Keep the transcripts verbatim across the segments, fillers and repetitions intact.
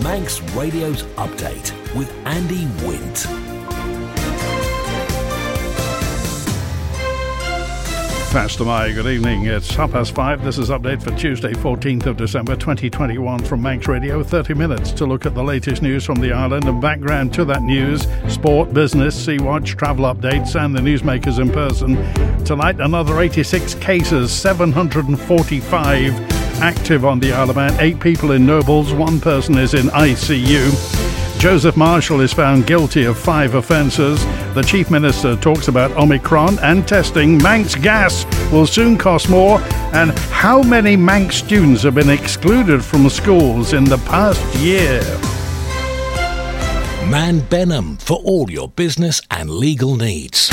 Manx Radio's Update with Andy Wint. Faster my good evening. It's half past five. This is Update for Tuesday, fourteenth of December twenty twenty-one from Manx Radio. thirty minutes to look at the latest news from the island and background to that news, sport, business, Sea-Watch, travel updates and the newsmakers in person. Tonight, another eighty-six cases, seven hundred forty-five active on the Isle of Man, eight people in Nobles, one person is in I C U. Joseph Marshall is found guilty of five offences. The Chief Minister talks about Omicron and testing. Manx gas will soon cost more. And how many Manx students have been excluded from schools in the past year? Man Benham for all your business and legal needs.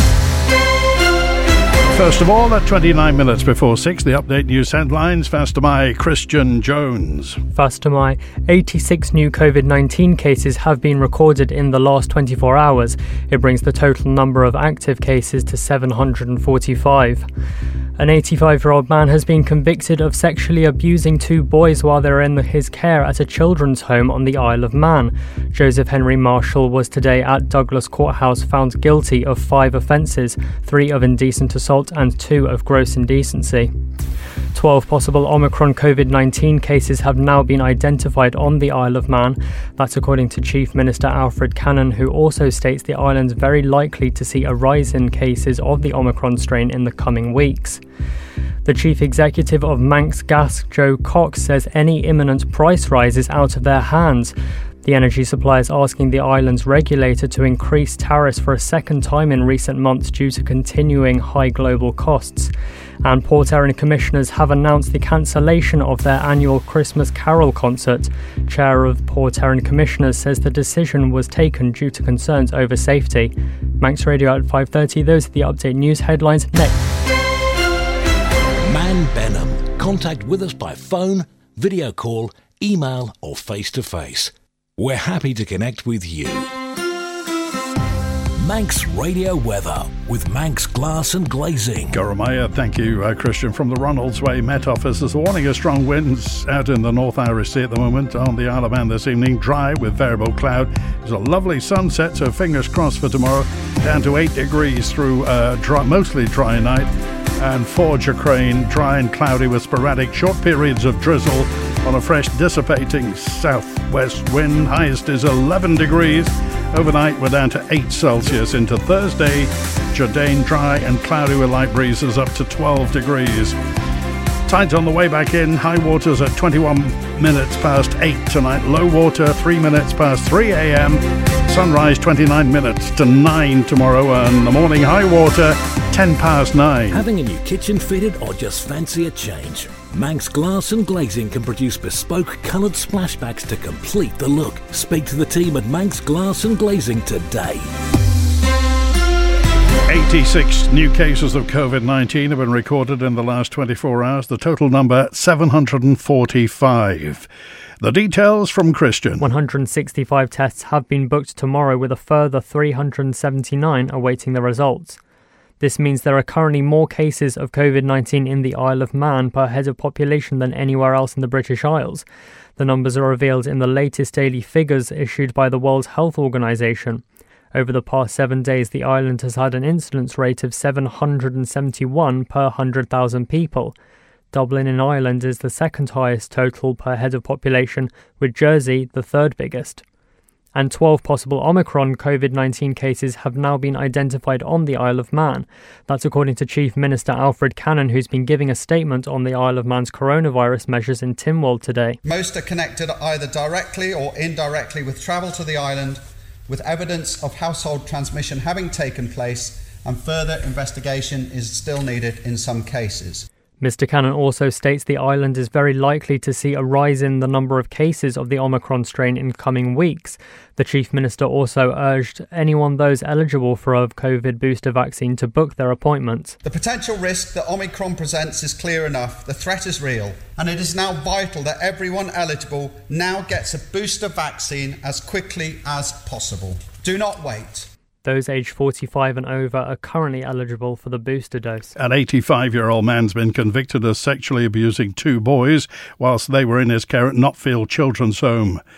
First of all, at twenty-nine minutes before six, the Update News headlines. Faster my Christian Jones. Faster my eighty-six new covid nineteen cases have been recorded in the last twenty-four hours. It brings the total number of active cases to seven hundred forty-five. An eighty-five-year-old man has been convicted of sexually abusing two boys while they were in his care at a children's home on the Isle of Man. Joseph Henry Marshall was today at Douglas Courthouse found guilty of five offences, three of indecent assault and two of gross indecency. twelve possible Omicron covid nineteen cases have now been identified on the Isle of Man. That's according to Chief Minister Alfred Cannon, who also states the island's very likely to see a rise in cases of the Omicron strain in the coming weeks. The Chief Executive of Manx Gas, Joe Cox, says any imminent price rise is out of their hands. The energy supplier is asking the island's regulator to increase tariffs for a second time in recent months due to continuing high global costs. And Port Erin commissioners have announced the cancellation of their annual Christmas Carol concert. Chair of Port Erin Commissioners says the decision was taken due to concerns over safety. Manx Radio at five thirty. Those are the Update News headlines. Next. Man Benham. Contact with us by phone, video call, email or face-to-face. We're happy to connect with you. Manx Radio Weather with Manx Glass and Glazing. Goromaya, thank you, uh, Christian. From the Ronalds Way Met Office, there's a warning of strong winds out in the North Irish Sea at the moment. On the Isle of Man this evening, dry with variable cloud. There's a lovely sunset, so fingers crossed for tomorrow. Down to eight degrees through uh, dry, mostly dry night. And Forge a Crane, dry and cloudy with sporadic short periods of drizzle on a fresh dissipating southwest wind. Highest is eleven degrees. Overnight we're down to eight Celsius into Thursday. Jordan dry and cloudy with light breezes up to twelve degrees. Tides on the way back in. High waters at twenty-one minutes past eight tonight. Low water three minutes past three a.m. Sunrise twenty-nine minutes to nine tomorrow. And the morning high water ten past nine. Having a new kitchen fitted or just fancy a change? Manx Glass and Glazing can produce bespoke coloured splashbacks to complete the look. Speak to the team at Manx Glass and Glazing today. eighty-six new cases of covid nineteen have been recorded in the last twenty-four hours. The total number, seven hundred forty-five. The details from Christian. one hundred sixty-five tests have been booked tomorrow, with a further three hundred seventy-nine awaiting the results. This means there are currently more cases of covid nineteen in the Isle of Man per head of population than anywhere else in the British Isles. The numbers are revealed in the latest daily figures issued by the World Health Organization. Over the past seven days, the island has had an incidence rate of seven hundred seventy-one per one hundred thousand people. Dublin in Ireland is the second highest total per head of population, with Jersey the third biggest. And twelve possible Omicron covid nineteen cases have now been identified on the Isle of Man. That's according to Chief Minister Alfred Cannon, who's been giving a statement on the Isle of Man's coronavirus measures in Tynwald today. Most are connected either directly or indirectly with travel to the island, with evidence of household transmission having taken place, and further investigation is still needed in some cases. Mister Cannon also states the island is very likely to see a rise in the number of cases of the Omicron strain in coming weeks. The Chief Minister also urged anyone those eligible for a COVID booster vaccine to book their appointments. The potential risk that Omicron presents is clear enough. The threat is real, and it is now vital that everyone eligible now gets a booster vaccine as quickly as possible. Do not wait. Those aged forty-five and over are currently eligible for the booster dose. An eighty-five-year-old man's been convicted of sexually abusing two boys whilst they were in his care at Knotfield Children's Home.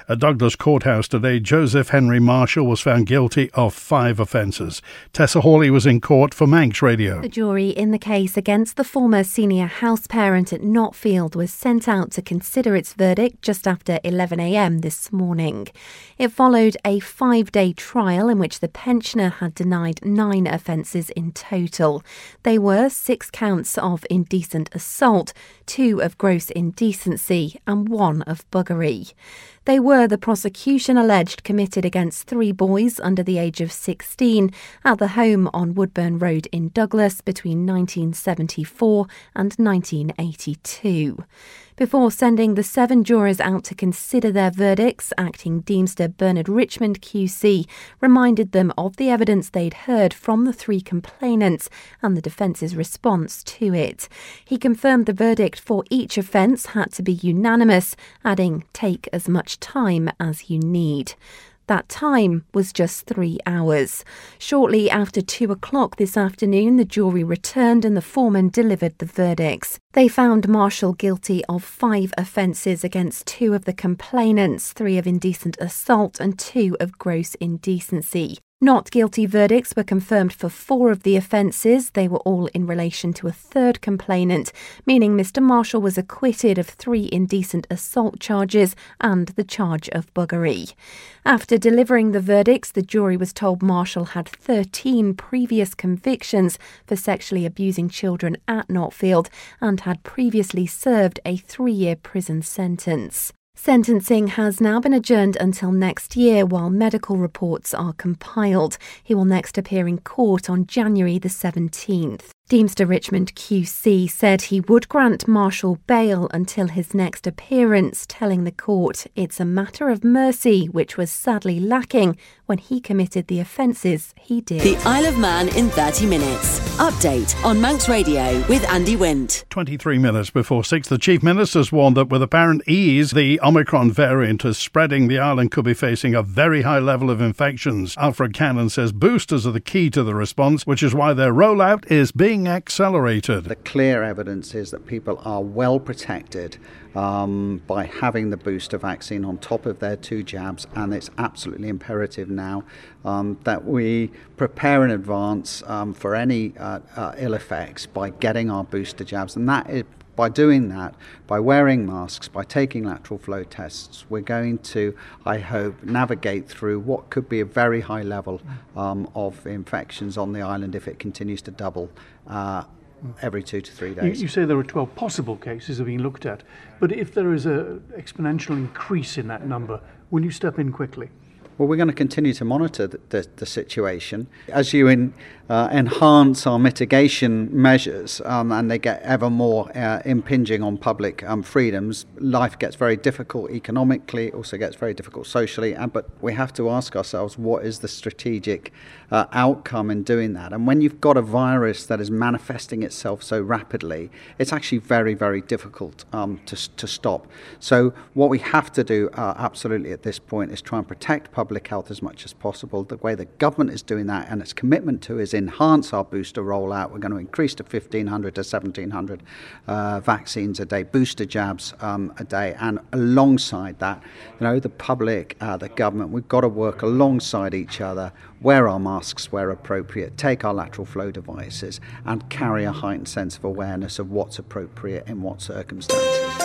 At Douglas Courthouse today, Joseph Henry Marshall was found guilty of five offences. Tessa Hawley was in court for Manx Radio. The jury in the case against the former senior house parent at Knotfield was sent out to consider its verdict just after eleven a m this morning. It followed a five-day trial in which the pensioner had denied nine offences in total. They were six counts of indecent assault, two of gross indecency and one of buggery. They were, the prosecution alleged, committed against three boys under the age of sixteen at the home on Woodburn Road in Douglas between nineteen seventy-four and nineteen eighty-two. Before sending the seven jurors out to consider their verdicts, Acting Deemster Bernard Richmond Q C reminded them of the evidence they'd heard from the three complainants and the defence's response to it. He confirmed the verdict for each offence had to be unanimous, adding, "Take as much time as you need." That time was just three hours. Shortly after two o'clock this afternoon, the jury returned and the foreman delivered the verdicts. They found Marshall guilty of five offences against two of the complainants, three of indecent assault and two of gross indecency. Not guilty verdicts were confirmed for four of the offences. They were all in relation to a third complainant, meaning Mister Marshall was acquitted of three indecent assault charges and the charge of buggery. After delivering the verdicts, the jury was told Marshall had thirteen previous convictions for sexually abusing children at Knotfield and had previously served a three-year prison sentence. Sentencing has now been adjourned until next year while medical reports are compiled. He will next appear in court on January the seventeenth. Deemster Richmond Q C said he would grant Marshall bail until his next appearance, telling the court it's a matter of mercy which was sadly lacking when he committed the offences he did. The Isle of Man in thirty minutes. Update on Manx Radio with Andy Wint. twenty-three minutes before six, the Chief Minister's warned that with apparent ease, the Omicron variant is spreading. The island could be facing a very high level of infections. Alfred Cannon says boosters are the key to the response, which is why their rollout is being accelerated. The clear evidence is that people are well protected um, by having the booster vaccine on top of their two jabs, and it's absolutely imperative now um, that we prepare in advance um, for any uh, uh, ill effects by getting our booster jabs, and that is by doing that, by wearing masks, by taking lateral flow tests, we're going to, I hope, navigate through what could be a very high level um, of infections on the island if it continues to double uh, every two to three days. You, you say there are twelve possible cases that are being looked at, but if there is an exponential increase in that number, will you step in quickly? Well, we're going to continue to monitor the, the, the situation. As you in, uh, enhance our mitigation measures um, and they get ever more uh, impinging on public um, freedoms, life gets very difficult economically, also gets very difficult socially. And, but we have to ask ourselves, what is the strategic uh, outcome in doing that? And when you've got a virus that is manifesting itself so rapidly, it's actually very, very difficult um, to, to stop. So what we have to do uh, absolutely at this point is try and protect public public health as much as possible. The way the government is doing that and its commitment to is enhance our booster rollout. We're going to increase to fifteen hundred to seventeen hundred uh, vaccines a day, booster jabs um, a day, and alongside that, you know, the public, uh, the government, we've got to work alongside each other, wear our masks where appropriate, take our lateral flow devices, and carry a heightened sense of awareness of what's appropriate in what circumstances.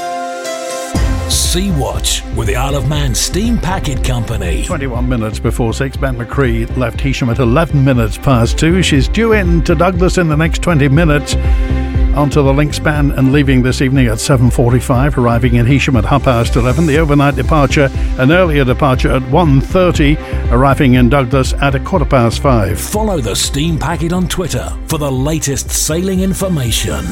Sea Watch with the Isle of Man Steam Packet Company. twenty-one minutes before six, Ben McCree left Heysham at eleven minutes past two. She's due in to Douglas in the next twenty minutes. Onto the link span and leaving this evening at seven forty-five, arriving in Heysham at half past eleven. The overnight departure, an earlier departure at one thirty, arriving in Douglas at a quarter past five. Follow the Steam Packet on Twitter for the latest sailing information.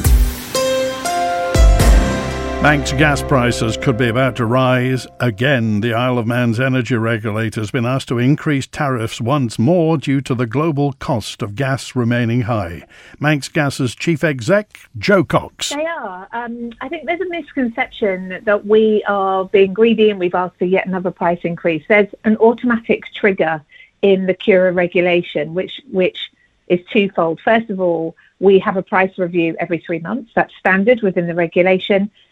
Manx gas prices could be about to rise again. The Isle of Man's energy regulator has been asked to increase tariffs once more due to the global cost of gas remaining high. Manx Gas's chief exec, Joe Cox. They are. Um, I think there's a misconception that we are being greedy and we've asked for yet another price increase. There's an automatic trigger in the C U R A regulation, which which is twofold. First of all, we have a price review every three months. That's standard within the regulation.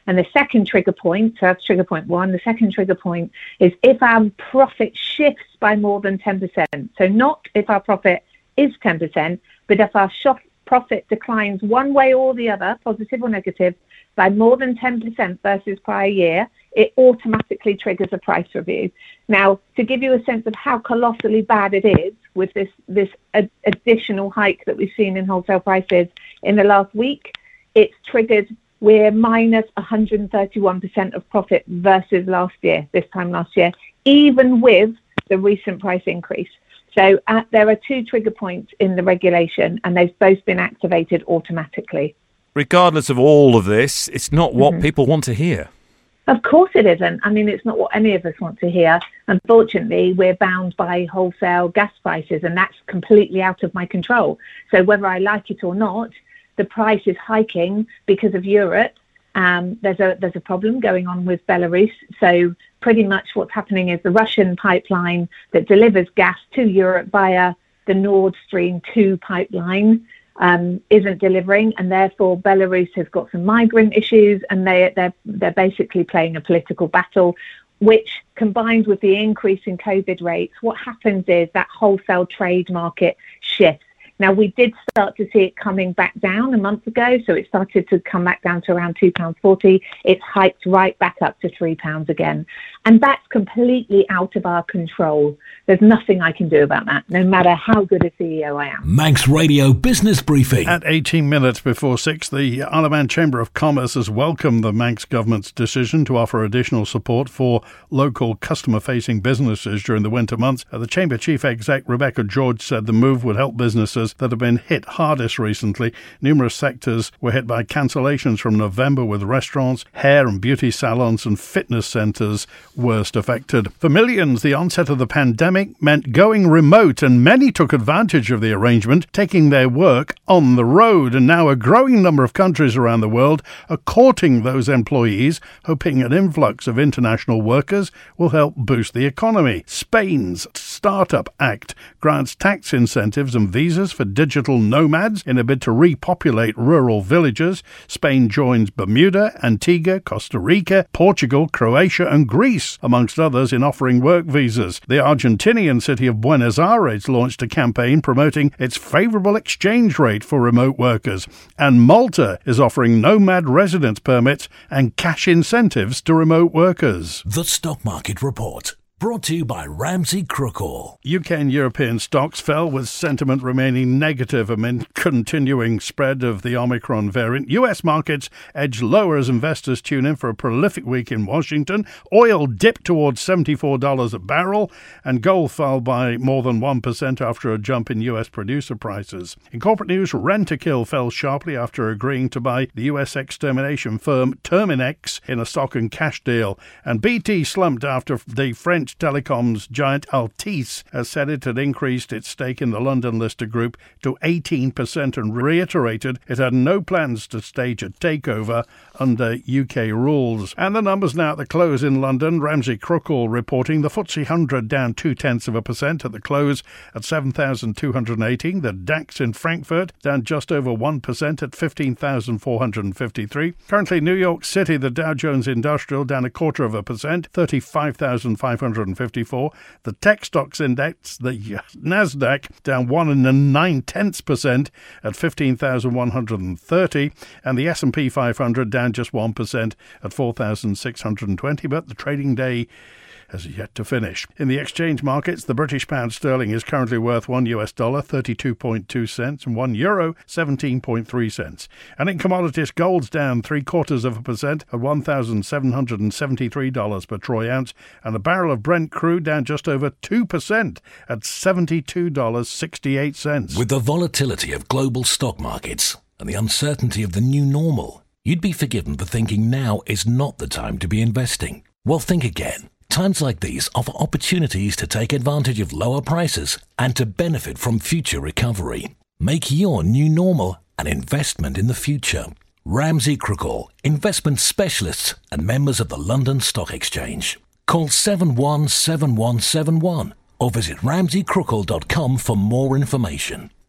And the second trigger point, so that's trigger point one, the second trigger point is if our profit shifts by more than ten percent. So not if our profit is ten percent, but if our shop profit declines one way or the other, positive or negative, by more than ten percent versus prior year, it automatically triggers a price review. Now, to give you a sense of how colossally bad it is with this, this ad- additional hike that we've seen in wholesale prices in the last week, it's triggered, we're minus one hundred thirty-one percent of profit versus last year, this time last year, even with the recent price increase. So uh, there are two trigger points in the regulation, and they've both been activated automatically. Regardless of all of this, it's not what Mm-hmm. people want to hear. Of course it isn't. I mean, it's not what any of us want to hear. Unfortunately, we're bound by wholesale gas prices, and that's completely out of my control. So whether I like it or not, the price is hiking because of Europe. Um, there's a there's a problem going on with Belarus. So pretty much what's happening is the Russian pipeline that delivers gas to Europe via the Nord Stream two pipeline um, isn't delivering, and therefore Belarus has got some migrant issues, and they they're they're basically playing a political battle, which combined with the increase in COVID rates, what happens is that wholesale trade market shifts. Now, we did start to see it coming back down a month ago, so it started to come back down to around two pounds forty. It's hiked right back up to three pounds again. And that's completely out of our control. There's nothing I can do about that, no matter how good a C E O I am. Manx Radio Business Briefing. At eighteen minutes before six, the Isle of Man Chamber of Commerce has welcomed the Manx government's decision to offer additional support for local customer-facing businesses during the winter months. The Chamber Chief Exec, Rebecca George, said the move would help businesses that have been hit hardest recently. Numerous sectors were hit by cancellations from November, with restaurants, hair and beauty salons and fitness centres worst affected. For millions, the onset of the pandemic meant going remote, and many took advantage of the arrangement, taking their work on the road. And now a growing number of countries around the world are courting those employees, hoping an influx of international workers will help boost the economy. Spain's Startup Act grants tax incentives and visas for digital nomads in a bid to repopulate rural villages. Spain joins Bermuda, Antigua, Costa Rica, Portugal, Croatia and Greece, amongst others, in offering work visas. The Argentinian city of Buenos Aires launched a campaign promoting its favourable exchange rate for remote workers. And Malta is offering nomad residence permits and cash incentives to remote workers. The Stock Market Report. Brought to you by Ramsey Crookall. U K and European stocks fell, with sentiment remaining negative amid continuing spread of the Omicron variant. U S markets edged lower as investors tune in for a prolific week in Washington. Oil dipped towards seventy-four dollars a barrel, and gold fell by more than one percent after a jump in U S producer prices. In corporate news, Rentokil fell sharply after agreeing to buy the U S extermination firm Terminex in a stock and cash deal. And B T slumped after the French telecoms giant Altice has said it had increased its stake in the London-listed group to eighteen percent and reiterated it had no plans to stage a takeover under U K rules. And the numbers now at the close in London. Ramsey Crookall reporting the F T S E one hundred down two-tenths of a percent at the close at seven thousand two hundred eighteen. The DAX in Frankfurt down just over one percent at fifteen thousand four hundred fifty-three. Currently, New York City, the Dow Jones Industrial down a quarter of a percent, thirty-five thousand five hundred fifty-four. The tech stocks index, the Nasdaq, down one and nine tenths percent at fifteen thousand one hundred thirty, and the S and P five hundred down just one percent at four thousand six hundred twenty. But the trading day has yet to finish. In the exchange markets, the British pound sterling is currently worth one U S dollar, thirty-two point two cents, and one euro, seventeen point three cents. And in commodities, gold's down three quarters of a percent at one thousand seven hundred seventy-three dollars per troy ounce, and a barrel of Brent crude down just over two percent at seventy-two dollars and sixty-eight cents. With the volatility of global stock markets and the uncertainty of the new normal, you'd be forgiven for thinking now is not the time to be investing. Well, think again. Times like these offer opportunities to take advantage of lower prices and to benefit from future recovery. Make your new normal an investment in the future. Ramsey Crookall, investment specialists and members of the London Stock Exchange. Call seven one seven one seven one or visit ramsey crookall dot com for more information.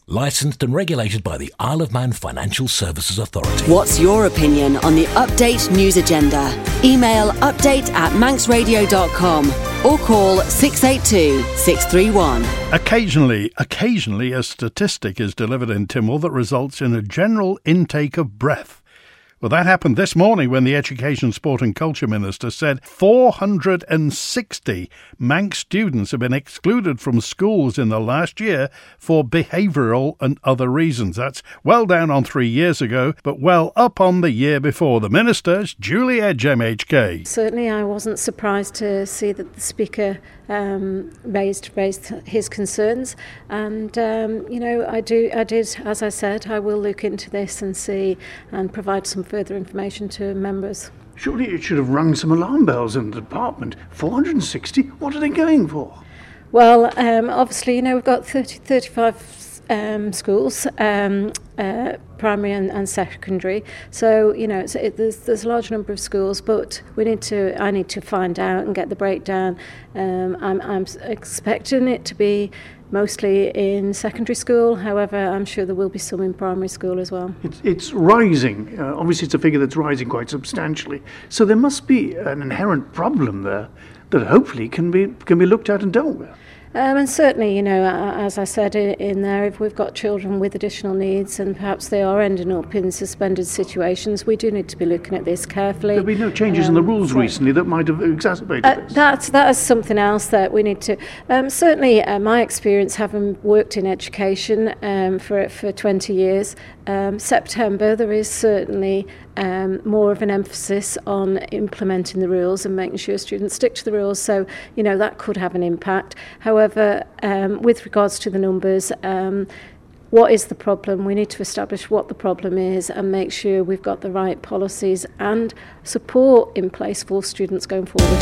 Licensed and regulated by the Isle of Man Financial Services Authority. What's your opinion on the Update news agenda? Email update at manx radio dot com or call six eight two, six three one. Occasionally, occasionally a statistic is delivered in Tynwald that results in a general intake of breath. Well, that happened this morning when the Education, Sport and Culture Minister said four hundred sixty Manx students have been excluded from schools in the last year for behavioural and other reasons. That's well down on three years ago, but well up on the year before. The Minister's Julie Edge, M H K. Certainly I wasn't surprised to see that the Speaker um, raised raised his concerns, and um, you know I do I did as I said I will look into this and see and provide some further information to members. Surely it should have rung some alarm bells in the department. four hundred sixty? What are they going for? Well, um, obviously, you know, we've got thirty, thirty-five um, schools, um, uh, primary and, and secondary. So, you know, it's, it, there's, there's a large number of schools, but we need to. I need to find out and get the breakdown. Um, I'm, I'm expecting it to be mostly in secondary school. However, I'm sure there will be some in primary school as well. It's, it's rising. Uh, obviously, it's a figure that's rising quite substantially. So there must be an inherent problem there that hopefully can be can be looked at and dealt with. Um, and certainly, you know, as I said in there, if we've got children with additional needs and perhaps they are ending up in suspended situations, we do need to be looking at this carefully. There have been no changes um, in the rules so recently that might have exacerbated uh, this. That's, that is something else that we need to... Um, certainly, uh, my experience, having worked in education um, for, for twenty years, um, September, there is certainly um, more of an emphasis on implementing the rules and making sure students stick to the rules. So, you know, that could have an impact. However, However, um, with regards to the numbers, um, what is the problem? We need to establish what the problem is and make sure we've got the right policies and support in place for students going forward.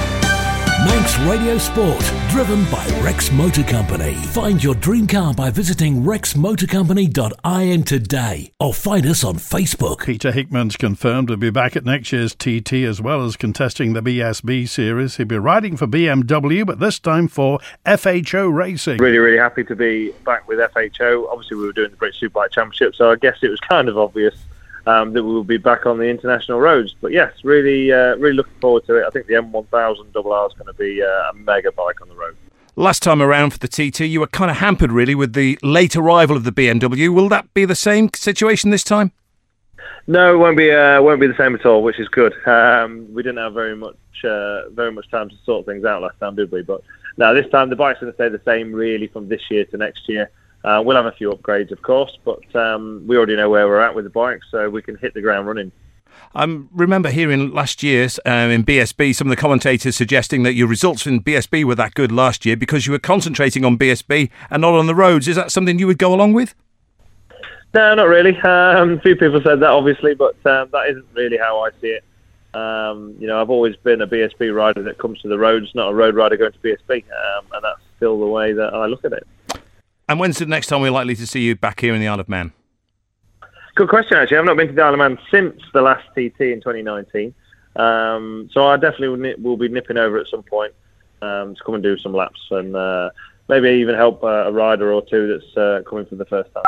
Manx Radio Sport, driven by Rex Motor Company. Find your dream car by visiting rex motor company dot I N today or find us on Facebook. Peter Hickman's confirmed to be back at next year's T T as well as contesting the B S B series. He'll be riding for B M W, but this time for F H O Racing. Really, really happy to be back with F H O. Obviously, we were doing the British Superbike Championship, so I guess it was kind of obvious Um, that we will be back on the international roads. But yes, really uh, really looking forward to it. I think the M one thousand R R is going to be uh, a mega bike on the road. Last time around for the T T, you were kind of hampered really with the late arrival of the B M W. Will that be the same situation this time? No, it won't be uh, won't be the same at all, which is good. Um, we didn't have very much uh, very much time to sort things out last time, did we? But no, this time the bike's going to stay the same really from this year to next year. Uh, we'll have a few upgrades, of course, but um, we already know where we're at with the bike, so we can hit the ground running. I um, remember hearing last year um, in B S B some of the commentators suggesting that your results in B S B were that good last year because you were concentrating on B S B and not on the roads. Is that something you would go along with? No, not really. Um, a few people said that, obviously, but um, that isn't really how I see it. Um, you know, I've always been a B S B rider that comes to the roads, not a road rider going to B S B, um, and that's still the way that I look at it. And when's the next time we're likely to see you back here in the Isle of Man? Good question, actually. I've not been to the Isle of Man since the last T T in twenty nineteen. Um, so I definitely will, nip, will be nipping over at some point um, to come and do some laps and uh, maybe even help uh, a rider or two that's uh, coming for the first time.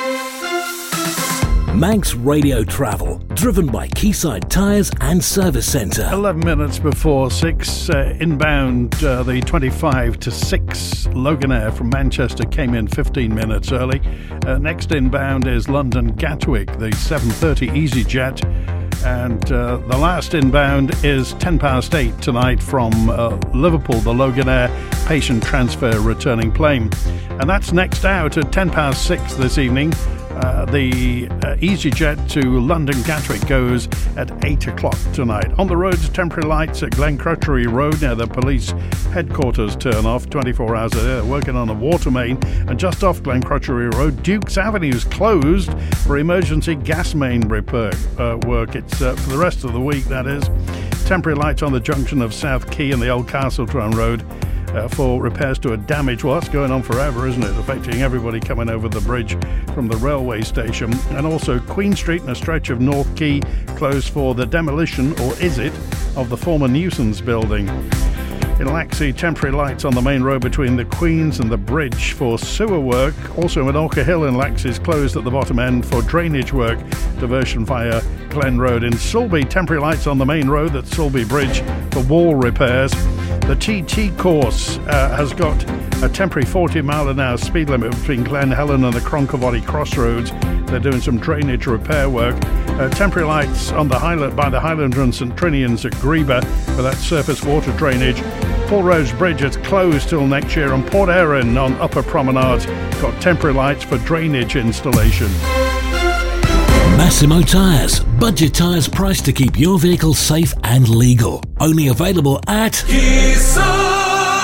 Manx Radio Travel, driven by Quayside Tyres and Service Centre. eleven minutes before six, uh, inbound, uh, the twenty-five to six Loganair from Manchester came in fifteen minutes early. Uh, next inbound is London Gatwick, the seven thirty EasyJet. And uh, the last inbound is ten past eight tonight from uh, Liverpool, the Loganair patient transfer returning plane. And that's next out at ten past six this evening. Uh, the uh, EasyJet to London Gatwick goes at eight o'clock tonight. On the roads, temporary lights at Glencrutchery Road near the police headquarters turn off twenty-four hours a day. They're working on a water main. And just off Glencrutchery Road, Dukes Avenue is closed for emergency gas main repair uh, work. It's uh, for the rest of the week, that is. Temporary lights on the junction of South Quay and the Old Castletron Road Uh, for repairs to a damage. Well, that's going on forever, isn't it? Affecting everybody coming over the bridge from the railway station. And also Queen Street and a stretch of North Quay closed for the demolition, or is it, of the former Newsons building. In Laxey, temporary lights on the main road between the Queens and the Bridge for sewer work. Also, Menorca Hill in Laxey is closed at the bottom end for drainage work. Diversion via Glen Road. In Sulby, temporary lights on the main road at Sulby Bridge for wall repairs. The T T course uh, has got a temporary forty mile an hour speed limit between Glen Helen and the Cronkovody crossroads. They're doing some drainage repair work. Uh, temporary lights on the Highland by the Highlander and St Trinians at Greba for that surface water drainage. Paul Rose Bridge is closed till next year, and Port Erin on Upper Promenade got temporary lights for drainage installation. Massimo Tyres. Budget tyres priced to keep your vehicle safe and legal. Only available at Quayside.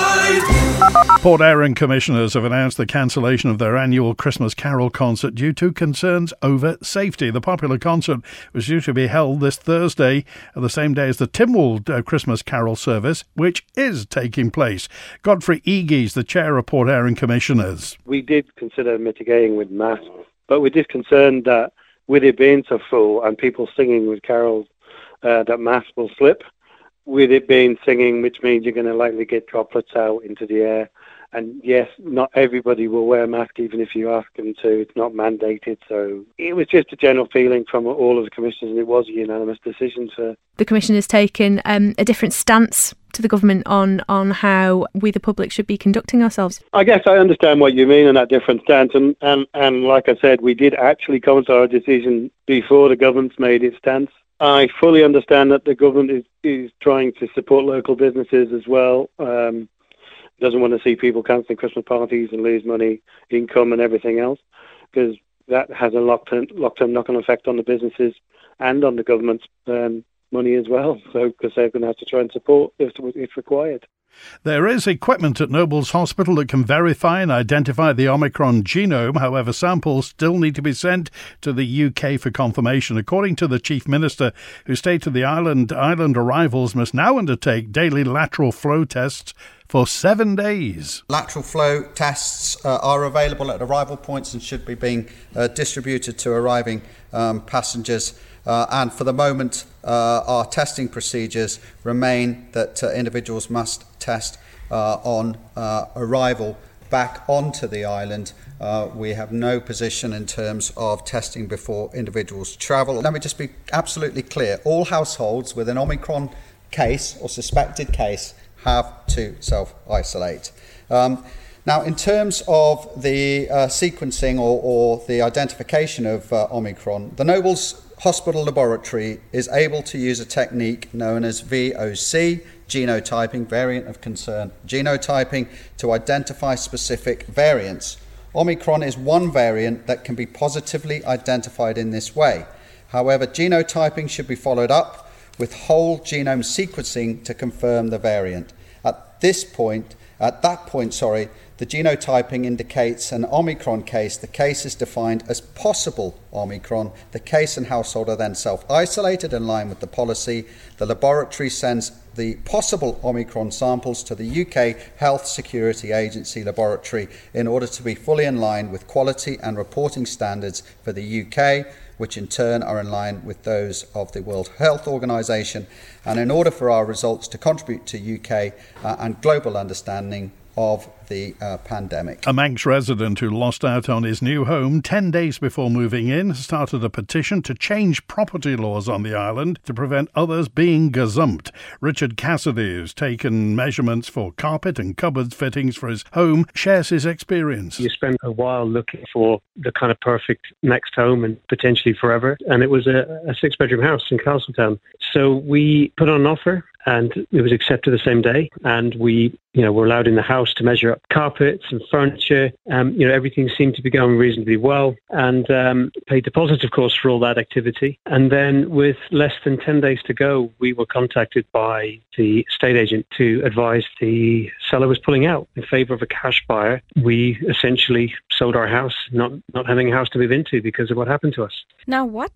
Port Erin commissioners have announced the cancellation of their annual Christmas Carol concert due to concerns over safety. The popular concert was due to be held this Thursday, the same day as the Tynwald uh, Christmas Carol service, which is taking place. Godfrey Eges, the chair of Port Erin commissioners. We did consider mitigating with mass, but we're just concerned that with it being so full and people singing with carols, uh, that mass will slip. With it being singing, which means you're going to likely get droplets out into the air. And yes, not everybody will wear a mask, even if you ask them to. It's not mandated. So it was just a general feeling from all of the commissioners, and it was a unanimous decision. So the commission has taken um, a different stance to the government on, on how we, the public, should be conducting ourselves. I guess I understand what you mean on that different stance. And, and, and like I said, we did actually come to our decision before the government's made its stance. I fully understand that the government is, is trying to support local businesses as well. Um, doesn't want to see people cancelling Christmas parties and lose money, income and everything else, because that has a long-term, long-term knock-on effect on the businesses and on the government's um, money as well, so because they're going to have to try and support if, if required. There is equipment at Nobles Hospital that can verify and identify the Omicron genome. However, samples still need to be sent to the U K for confirmation. According to the Chief Minister, who stated the island, island arrivals must now undertake daily lateral flow tests for seven days. Lateral flow tests uh, are available at arrival points and should be being uh, distributed to arriving um, passengers. Uh, and for the moment, uh, our testing procedures remain that uh, individuals must test uh, on uh, arrival back onto the island. Uh, we have no position in terms of testing before individuals travel. Let me just be absolutely clear. All households with an Omicron case or suspected case have to self-isolate. Um, now, in terms of the uh, sequencing or, or the identification of uh, Omicron, the Nobles Hospital Laboratory is able to use a technique known as V O C, genotyping, variant of concern, genotyping, to identify specific variants. Omicron is one variant that can be positively identified in this way. However, genotyping should be followed up with whole genome sequencing to confirm the variant. At this point, at that point, sorry, the genotyping indicates an Omicron case. The case is defined as possible Omicron. The case and household are then self-isolated in line with the policy. The laboratory sends the possible Omicron samples to the U K Health Security Agency laboratory in order to be fully in line with quality and reporting standards for the U K, which in turn are in line with those of the World Health Organization, and in order for our results to contribute to U K uh, and global understanding of the uh, pandemic. A Manx resident who lost out on his new home ten days before moving in started a petition to change property laws on the island to prevent others being gazumped. Richard Cassidy, who's taken measurements for carpet and cupboard fittings for his home, shares his experience. You spend a while looking for the kind of perfect next home and potentially forever, and it was a, a six-bedroom house in Castletown. So we put on an offer, and it was accepted the same day, and we, you know, were allowed in the house to measure up carpets and furniture. Um, you know, everything seemed to be going reasonably well, and um, paid deposit, of course, for all that activity. And then, with less than ten days to go, we were contacted by the estate agent to advise the seller was pulling out in favour of a cash buyer. We essentially sold our house, not not having a house to move into because of what happened to us. Now, what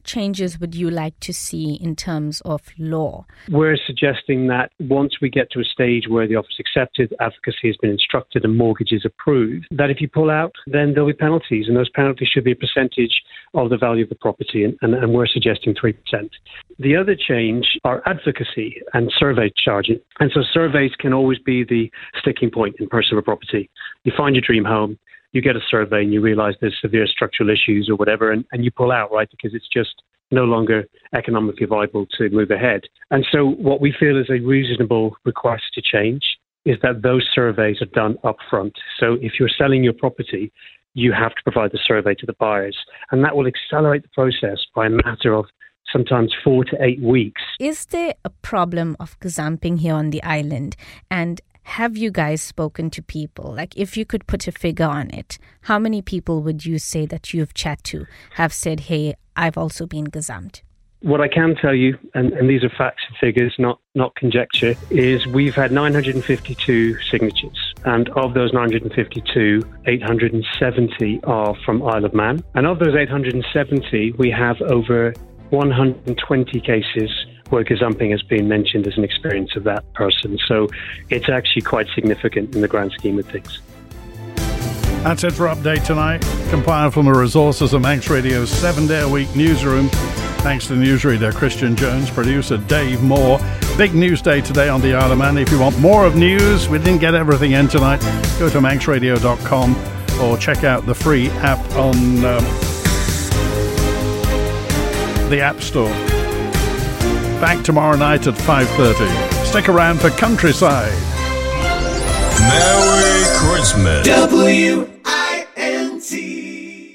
changes would you like to see in terms of law? We're suggesting that once we get to a stage where the offer is accepted, advocacy has been instructed and mortgage is approved, that if you pull out, then there'll be penalties, and those penalties should be a percentage of the value of the property, and, and, and we're suggesting three percent. The other change are advocacy and survey charging. And so surveys can always be the sticking point in purchase of a property. You find your dream home, you get a survey and you realise there's severe structural issues or whatever, and, and you pull out, right, because it's just no longer economically viable to move ahead. And so what we feel is a reasonable request to change is that those surveys are done up front. So if you're selling your property, you have to provide the survey to the buyers, and that will accelerate the process by a matter of sometimes four to eight weeks. Is there a problem of gazumping here on the island? And have you guys spoken to people? Like, if you could put a figure on it, how many people would you say that you've chatted to have said, hey, I've also been gazumped? What I can tell you, and, and these are facts and figures, not, not conjecture, is we've had nine hundred fifty-two signatures. And of those nine hundred fifty-two, eight hundred seventy are from Isle of Man. And of those eight hundred seventy, we have over one hundred twenty cases where gazumping has been mentioned as an experience of that person. So it's actually quite significant in the grand scheme of things. That's it for Update tonight. Compiled from the resources of Manx Radio's seven-day-a-week newsroom. Thanks to newsreader Christian Jones, producer Dave Moore. Big news day today on the Isle of Man. If you want more of news, we didn't get everything in tonight, go to manx radio dot com or check out the free app on um, the App Store. Back tomorrow night at five thirty. Stick around for Countryside. Merry Christmas. W I